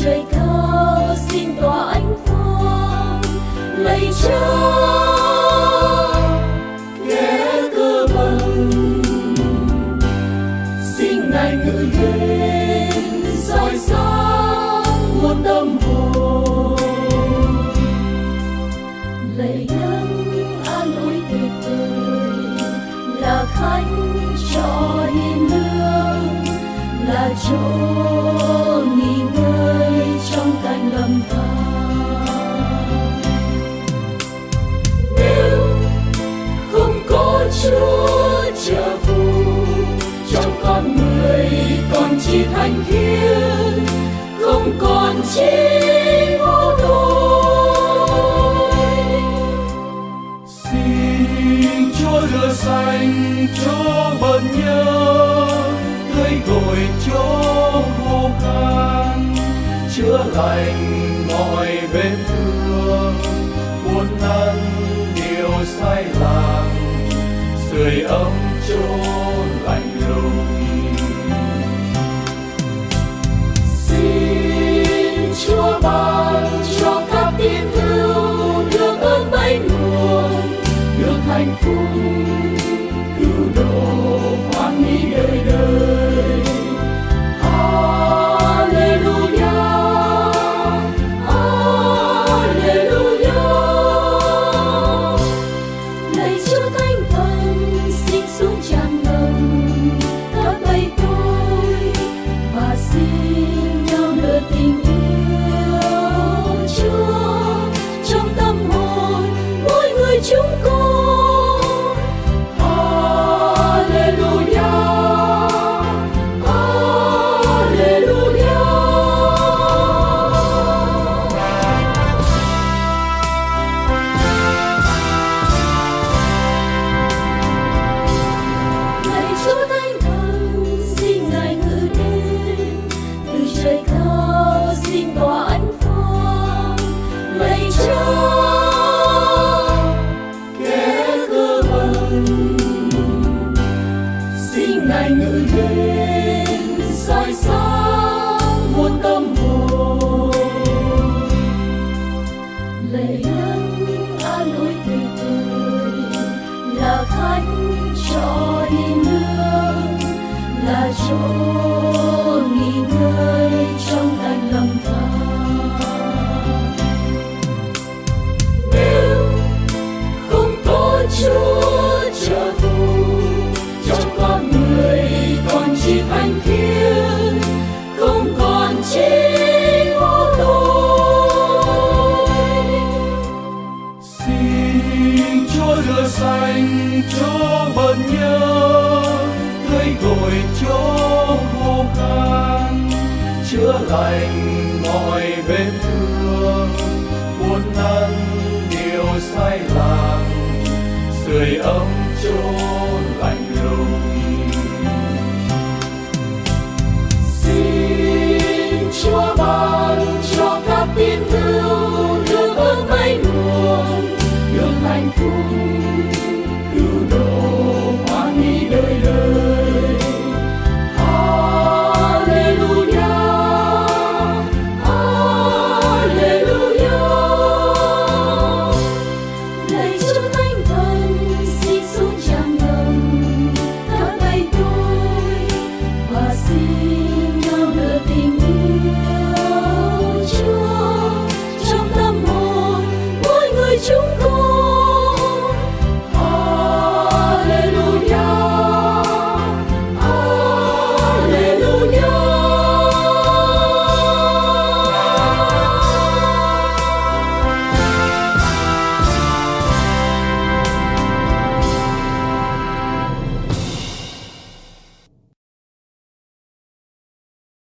trời cao xin tỏa ánh phước, lạy Cha kẻ cơ bằng, xin Ngài ngự đến soi sáng muôn tâm hồn. Lạy Đấng an ủi tuyệt vời, là Thánh cho hiền lương, là chỗ nghỉ ngơi trong cánh lầm than. Nếu không có Chúa trợ phù, trong con người còn chỉ thành khiết, không còn chỉ vô tội. Xin Chúa rửa sạch chỗ bận nhớ, tưới gội chỗ khô khan, chữa lành mọi vết thương, buồn năn điều sai lầm, sưởi ấm chỗ lạnh lùng. Xin Chúa ban cho các tín hữu được ơn bay nguồn, được hạnh phúc cứu độ hoan hỷ đời đời. Alleluia, Alleluia. Lạy Chúa Thánh Thần xin xuống tràn ngập các bầy tôi, và xin nhau lửa tình yêu Chúa trong tâm hồn mỗi người chúng con. Ngài ngự đến soi sáng muôn tâm hồn. Lạy Đấng an ủi tuyệt vời, là Thánh cho hiền lương, là chỗ nghỉ ngơi trong cánh lầm than. Nếu không có Chúa trợ phù, trong con người còn chỉ thành khiết, không còn chỉ vô tội. Xin Chúa rửa sạch chỗ bận nhớ, tưới gội chỗ khô khan, chữa lành mọi vết thương, buồn năn điều sai lầm, sưởi ấm chỗ lạnh lùng. Xin Chúa ban cho các tín hữu được ơn bay nguồn, được hạnh phúc